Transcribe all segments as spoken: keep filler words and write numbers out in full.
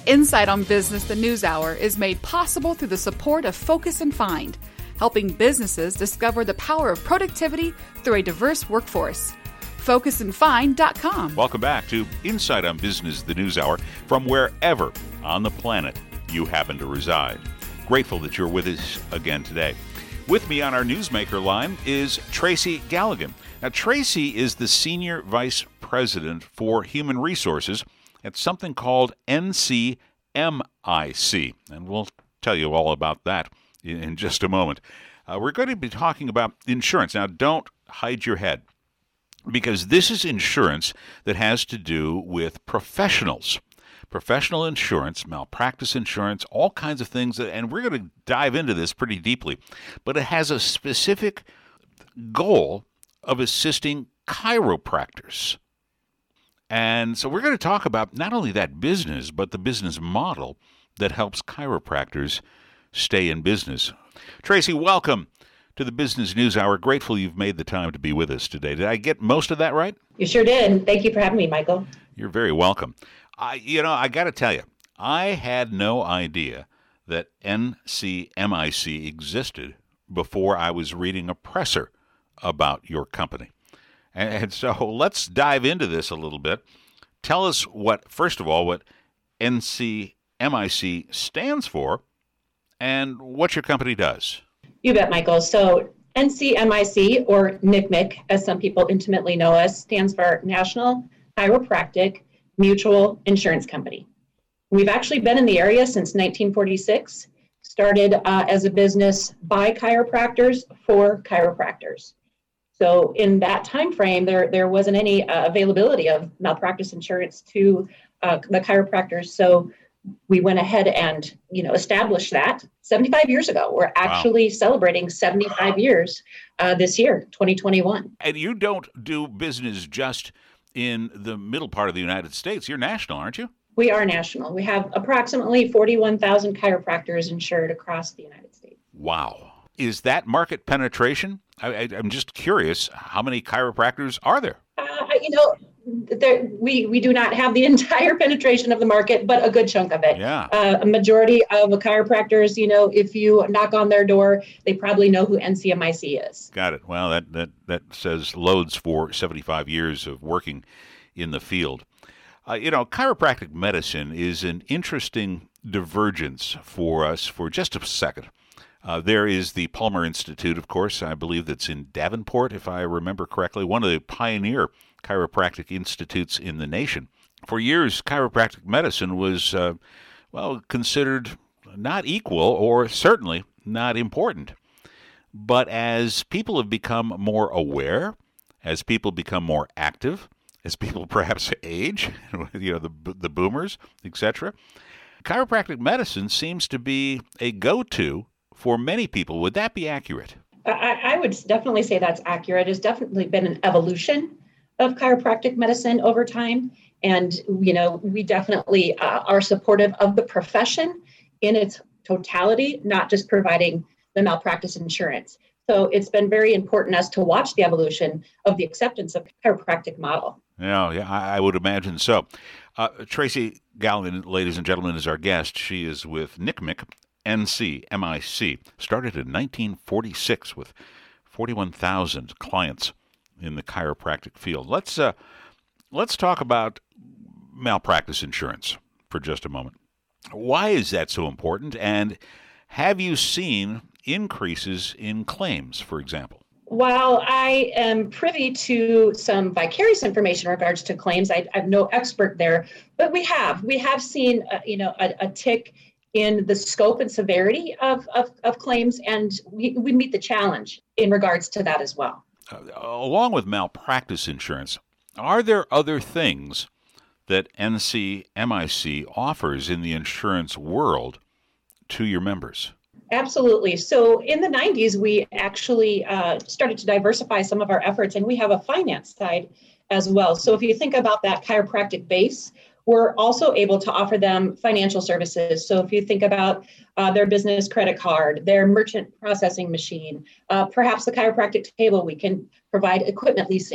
Insight on Business, the News Hour, is made possible through the support of Focus and Find, helping businesses discover the power of productivity through a diverse workforce. focus and find dot com. Welcome back to Insight on Business, the News Hour, from wherever on the planet you happen to reside. Grateful that you're with us again today. With me on our Newsmaker line is Tracy Galligan. Now, Tracy is the Senior Vice President for Human Resources at something called N C M I C, and we'll tell you all about that in, in just a moment. Uh, we're going to be talking about insurance. Now, don't hide your head, because this is insurance that has to do with professionals. Professional insurance, malpractice insurance, all kinds of things, and we're going to dive into this pretty deeply. But it has a specific goal of assisting chiropractors. And so we're going to talk about not only that business, but the business model that helps chiropractors stay in business. Tracy, welcome to the Business News Hour. Grateful you've made the time to be with us today. Did I get most of that right? You sure did. Thank you for having me, Michael. You're very welcome. I, you know, I got to tell you, I had no idea that N C M I C existed before I was reading a presser about your company. And, and so let's dive into this a little bit. Tell us what, first of all, what N C M I C stands for and what your company does. You bet, Michael. So N C M I C, or N C M I C, as some people intimately know us, stands for National Chiropractic Mutual Insurance Company. We've actually been in the area since nineteen forty-six, started uh, as a business by chiropractors for chiropractors. So in that time frame, there, there wasn't any uh, availability of malpractice insurance to uh, the chiropractors. So we went ahead and, you know, established that seventy-five years ago. We're actually wow. celebrating seventy-five years uh, this year, twenty twenty-one. And you don't do business just in the middle part of the United States. You're national, aren't you? We are national. We have approximately forty-one thousand chiropractors insured across the United States. Wow. Is that market penetration? I, I, I'm just curious, how many chiropractors are there? Uh, you know, there, we, we do not have the entire penetration of the market, but a good chunk of it. Yeah. Uh, a majority of the chiropractors, you know, if you knock on their door, they probably know who N C M I C is. Got it. Well, that, that, that says loads for seventy-five years of working in the field. Uh, you know, chiropractic medicine is an interesting divergence for us for just a second. Uh, there is the Palmer Institute, of course, I believe that's in Davenport, if I remember correctly, one of the pioneer chiropractic institutes in the nation. For years, chiropractic medicine was, uh, well, considered not equal or certainly not important. But as people have become more aware, as people become more active, as people perhaps age, you know, the the boomers, et cetera, chiropractic medicine seems to be a go-to for many people. Would that be accurate? I, I would definitely say that's accurate. It's definitely been an evolution of chiropractic medicine over time. And, you know, we definitely uh, are supportive of the profession in its totality, not just providing the malpractice insurance. So it's been very important as to watch the evolution of the acceptance of chiropractic model. Yeah, yeah, I, I would imagine so. Uh, Tracy Galligan, ladies and gentlemen, is our guest. She is with N C M I C, N C M I C, started in nineteen forty-six with forty-one thousand clients in the chiropractic field. Let's uh, let's talk about malpractice insurance for just a moment. Why is that so important? And have you seen increases in claims, for example? While I am privy to some vicarious information in regards to claims, I, I'm no expert there, but we have we have seen uh, you know a, a tick in the scope and severity of, of, of claims, and we, we meet the challenge in regards to that as well. Uh, along with malpractice insurance, are there other things that N C M I C offers in the insurance world to your members? Absolutely. So in the nineties, we actually uh, started to diversify some of our efforts, and we have a finance side as well. So if you think about that chiropractic base, we're also able to offer them financial services. So if you think about uh, their business credit card, their merchant processing machine, uh, perhaps the chiropractic table, we can provide equipment leasing.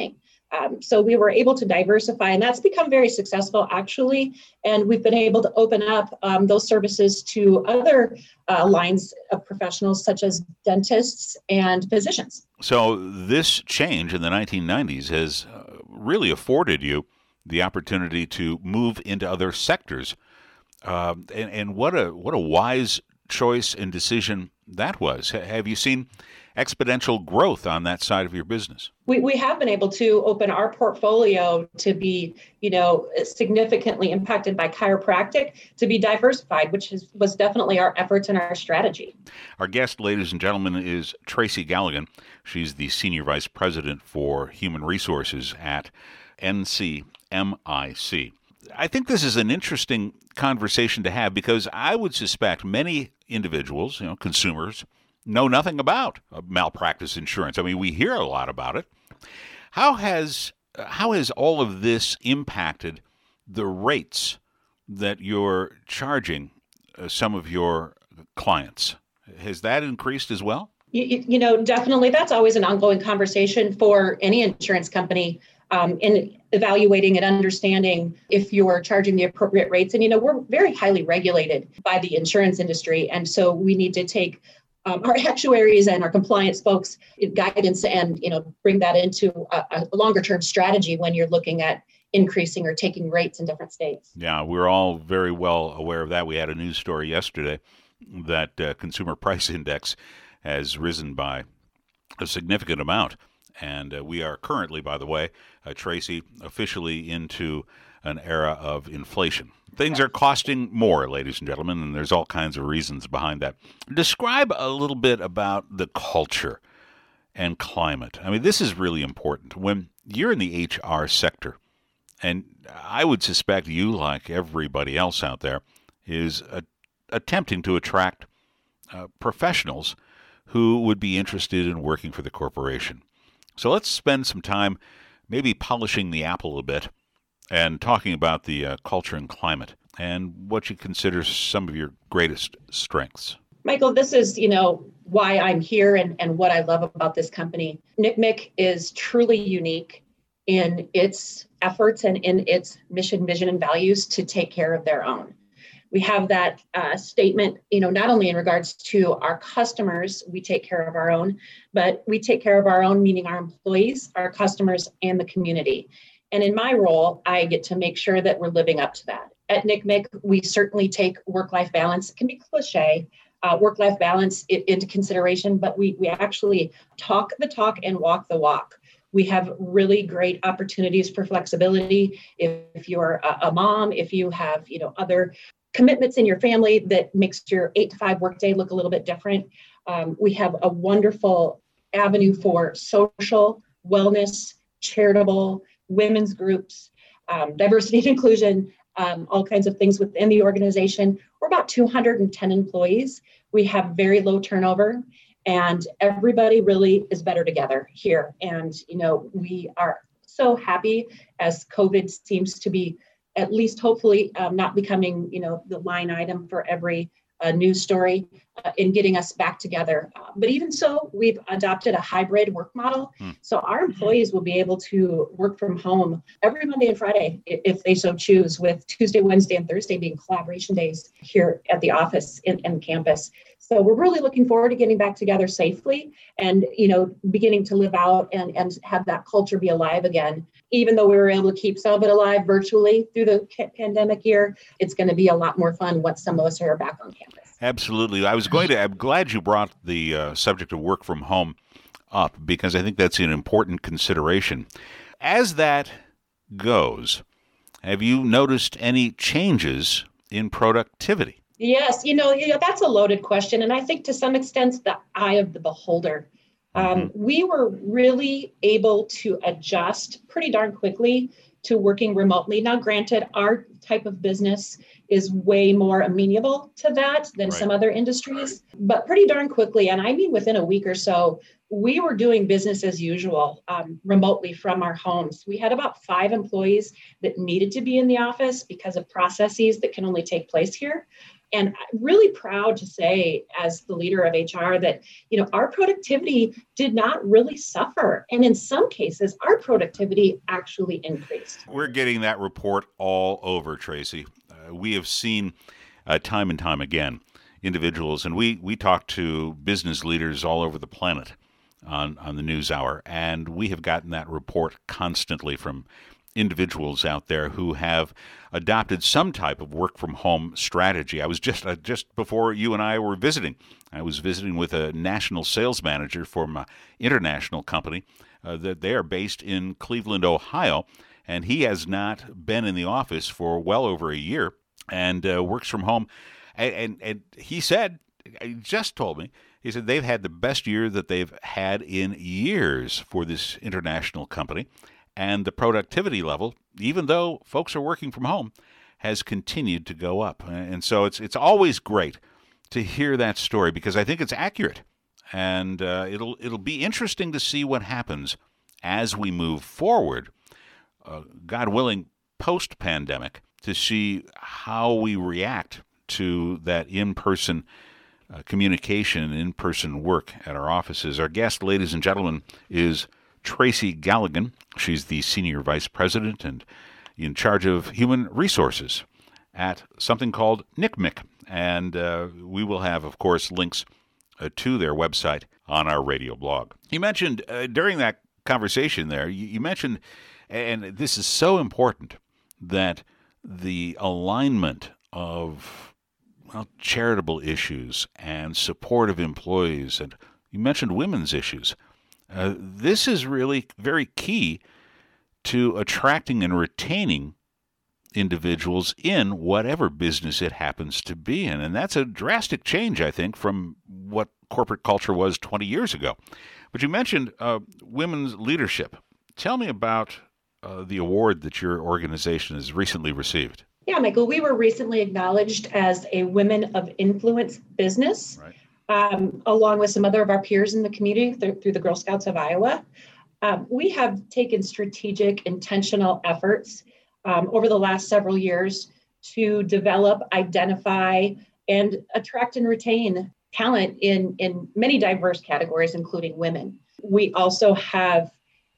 Um, so we were able to diversify, and that's become very successful, actually. And we've been able to open up um, those services to other uh, lines of professionals, such as dentists and physicians. So this change in the nineteen nineties has uh, really afforded you the opportunity to move into other sectors. Uh, and, and what a what a wise choice and decision that was. H- have you seen exponential growth on that side of your business? We we have been able to open our portfolio to be, you know, significantly impacted by chiropractic, to be diversified, which is, was definitely our efforts and our strategy. Our guest, ladies and gentlemen, is Tracy Galligan. She's the Senior Vice President for Human Resources at N C M I C. I think this is an interesting conversation to have because I would suspect many individuals, you know, consumers, know nothing about malpractice insurance. I mean, we hear a lot about it. How has how has all of this impacted the rates that you're charging uh, some of your clients? Has that increased as well? You, you know, definitely. That's always an ongoing conversation for any insurance company um, in evaluating and understanding if you're charging the appropriate rates. And, you know, we're very highly regulated by the insurance industry. And so we need to take Um, our actuaries and our compliance folks guidance and, you know, bring that into a, a longer term strategy when you're looking at increasing or taking rates in different states. Yeah, we're all very well aware of that. We had a news story yesterday that uh, consumer price index has risen by a significant amount. And uh, we are currently, by the way, uh, Tracy, officially into an era of inflation. Things are costing more, ladies and gentlemen, and there's all kinds of reasons behind that. Describe a little bit about the culture and climate. I mean, this is really important. When you're in the H R sector, and I would suspect you, like everybody else out there, is uh, attempting to attract uh, professionals who would be interested in working for the corporation. So let's spend some time maybe polishing the apple a bit and talking about the uh, culture and climate and what you consider some of your greatest strengths. Michael, this is, you know, why I'm here and, and what I love about this company. N C M I C is truly unique in its efforts and in its mission, vision, and values to take care of their own. We have that uh, statement, you know, not only in regards to our customers, we take care of our own, but we take care of our own, meaning our employees, our customers, and the community. And in my role, I get to make sure that we're living up to that. At N C M I C, we certainly take work-life balance. It can be cliche, uh, work-life balance it, into consideration, but we we actually talk the talk and walk the walk. We have really great opportunities for flexibility. If, if you're a, a mom, if you have, you know, other commitments in your family that makes your eight to five workday look a little bit different. Um, we have a wonderful avenue for social wellness, charitable, women's groups, um, diversity and inclusion, um, all kinds of things within the organization. We're about two hundred ten employees. We have very low turnover, and everybody really is better together here. And, you know, we are so happy as COVID seems to be, at least hopefully, um, not becoming, you know, the line item for every uh, news story uh, in getting us back together. Uh, but even so, we've adopted a hybrid work model. Hmm. So our employees will be able to work from home every Monday and Friday if they so choose, with Tuesday, Wednesday, and Thursday being collaboration days here at the office and, and campus. So we're really looking forward to getting back together safely and, you know, beginning to live out and, and have that culture be alive again. Even though we were able to keep some of it alive virtually through the pandemic year, it's going to be a lot more fun once some of us are back on campus. Absolutely. I was going to, I'm glad you brought the uh, subject of work from home up because I think that's an important consideration. As that goes, have you noticed any changes in productivity? Yes, you know, you know, that's a loaded question. And I think to some extent, the eye of the beholder. Um, mm-hmm. We were really able to adjust pretty darn quickly to working remotely. Now, granted, our type of business is way more amenable to that than right. some other industries, but pretty darn quickly. And I mean, within a week or so, we were doing business as usual um, remotely from our homes. We had about five employees that needed to be in the office because of processes that can only take place here. And I'm really proud to say, as the leader of H R, that, you know, our productivity did not really suffer. And in some cases, our productivity actually increased. We're getting that report all over, Tracy. Uh, we have seen uh, time and time again individuals, and we, we talk to business leaders all over the planet on, on the News Hour, and we have gotten that report constantly from individuals out there who have adopted some type of work from home strategy. I was just uh, just before you and I were visiting, I was visiting with a national sales manager from an international company uh, that they are based in Cleveland, Ohio, and he has not been in the office for well over a year and uh, works from home. And, and and he said, he just told me, he said they've had the best year that they've had in years for this international company. And the productivity level, even though folks are working from home, has continued to go up. And so it's it's always great to hear that story because I think it's accurate. And uh, it'll it'll be interesting to see what happens as we move forward, uh, God willing, post-pandemic, to see how we react to that in-person uh, communication and in-person work at our offices. Our guest, ladies and gentlemen, is Tracy Galligan. She's the Senior Vice President and in charge of Human Resources at something called N C M I C. And uh, we will have, of course, links uh, to their website on our radio blog. You mentioned uh, during that conversation there, you, you mentioned, and this is so important, that the alignment of well, charitable issues and support of employees, and you mentioned women's issues. Uh, this is really very key to attracting and retaining individuals in whatever business it happens to be in. And that's a drastic change, I think, from what corporate culture was twenty years ago. But you mentioned uh, women's leadership. Tell me about uh, the award that your organization has recently received. Yeah, Michael, we were recently acknowledged as a Women of Influence business. Right. Um, along with some other of our peers in the community th- through the Girl Scouts of Iowa. Um, we have taken strategic, intentional efforts um, over the last several years to develop, identify, and attract and retain talent in, in many diverse categories, including women. We also have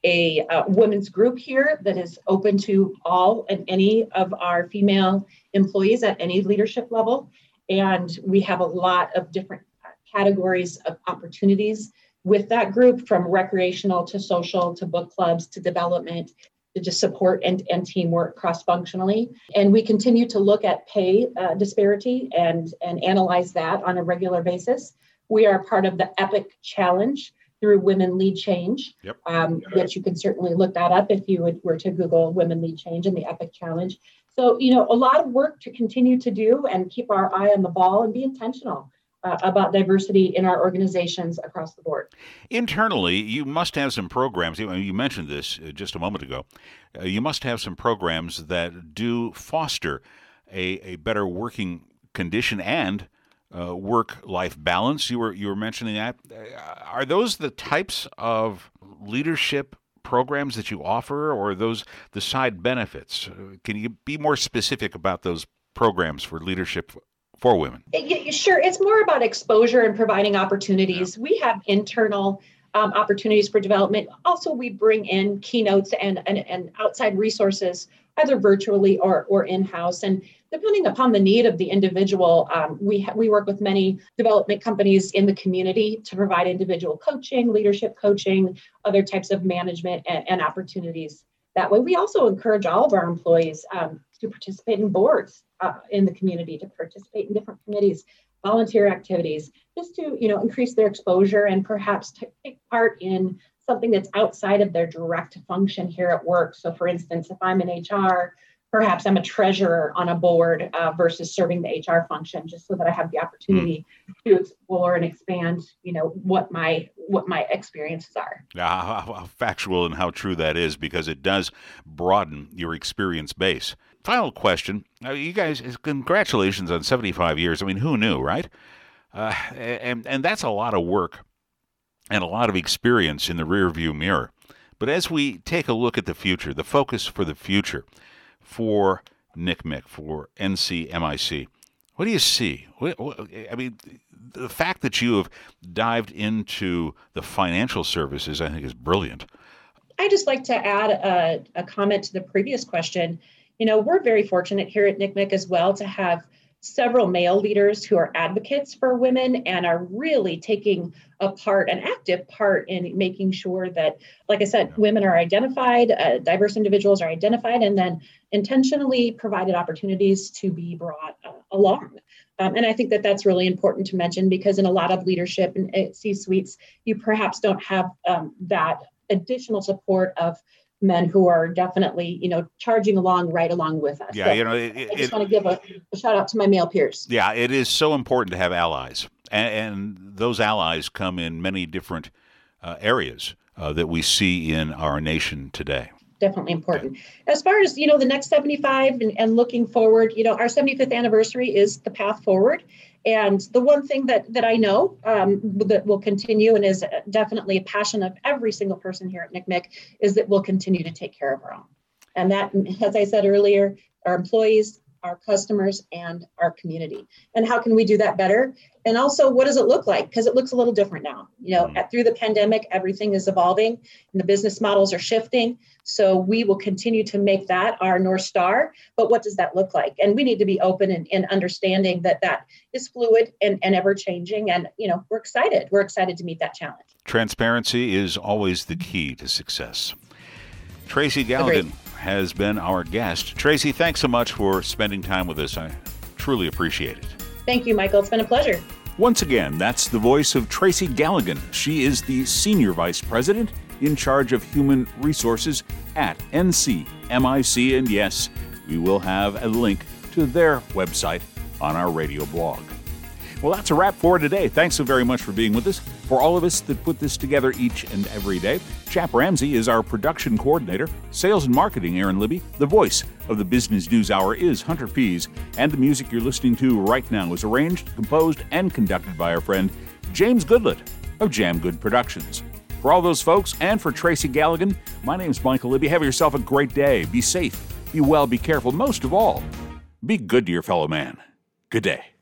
a uh, women's group here that is open to all and any of our female employees at any leadership level. And we have a lot of different categories of opportunities with that group, from recreational to social to book clubs to development to just support and, and teamwork cross-functionally. And we continue to look at pay uh, disparity and, and analyze that on a regular basis. We are part of the EPIC Challenge through Women Lead Change, yep. um, which you can certainly look that up if you would, were to Google Women Lead Change and the EPIC Challenge. So, you know, a lot of work to continue to do and keep our eye on the ball and be intentional Uh, about diversity in our organizations across the board. Internally, you must have some programs. You, you mentioned this uh, just a moment ago. Uh, you must have some programs that do foster a, a better working condition and uh, work-life balance. You were you were mentioning that. Uh, are those the types of leadership programs that you offer, or are those the side benefits? Uh, can you be more specific about those programs for leadership for women? It, sure. It's more about exposure and providing opportunities. Yeah. We have internal um, opportunities for development. Also, we bring in keynotes and, and, and outside resources, either virtually or, or in-house. And depending upon the need of the individual, um, we, ha- we work with many development companies in the community to provide individual coaching, leadership coaching, other types of management and, and opportunities. That way, we also encourage all of our employees um, to participate in boards uh, in the community, to participate in different committees, volunteer activities, just to, you know, increase their exposure and perhaps take part in something that's outside of their direct function here at work. So, for instance, if I'm in H R, perhaps I'm a treasurer on a board uh, versus serving the H R function, just so that I have the opportunity mm. to explore and expand, you know, what my what my experiences are. Yeah, how, how factual and how true that is, because it does broaden your experience base. Final question. Now, you guys, congratulations on seventy-five years. I mean, who knew, right? Uh, and, and that's a lot of work and a lot of experience in the rearview mirror. But as we take a look at the future, the focus for the future for N C M I C, for N C M I C, What do you see? What, what, I mean, the fact that you have dived into the financial services, I think, is brilliant. I just like to add a, a comment to the previous question. You know, we're very fortunate here at N C M E C as well to have several male leaders who are advocates for women and are really taking a part, an active part in making sure that, like I said, women are identified, uh, diverse individuals are identified, and then intentionally provided opportunities to be brought uh, along. Um, and I think that that's really important to mention, because in a lot of leadership and C-suites, you perhaps don't have um, that additional support of men who are definitely, you know, charging along right along with us. Yeah, so you know, it, it, I just want to give a, a shout out to my male peers. Yeah, it is so important to have allies, and, and those allies come in many different uh, areas uh, that we see in our nation today. Definitely important. As far as, you know, the next seventy-five and, and looking forward, you know, our seventy-fifth anniversary is the path forward. And the one thing that that I know um, that will continue and is definitely a passion of every single person here at N C M E C is that we'll continue to take care of our own. And that, as I said earlier, our employees, our customers, and our community. And how can we do that better? And also, what does it look like? Because it looks a little different now. You know, at, through the pandemic, everything is evolving and the business models are shifting. So we will continue to make that our North Star. But what does that look like? And we need to be open and, and understanding that that is fluid and, and ever changing. And, you know, we're excited. We're excited to meet that challenge. Transparency is always the key to success. Tracy Galligan Agreed. has been our guest. Tracy, thanks so much for spending time with us. I truly appreciate it. Thank you, Michael. It's been a pleasure. Once again, that's the voice of Tracy Galligan. She is the Senior Vice President in charge of Human Resources at N C M I C. And yes, we will have a link to their website on our radio blog. Well, that's a wrap for today. Thanks so very much for being with us. For all of us that put this together each and every day, Chap Ramsey is our production coordinator, sales and marketing Aaron Libby, the voice of the Business News Hour is Hunter Pease, and the music you're listening to right now is arranged, composed, and conducted by our friend James Goodlett of Jam Good Productions. For all those folks and for Tracy Galligan, my name's Michael Libby. Have yourself a great day. Be safe, be well, be careful. Most of all, be good to your fellow man. Good day.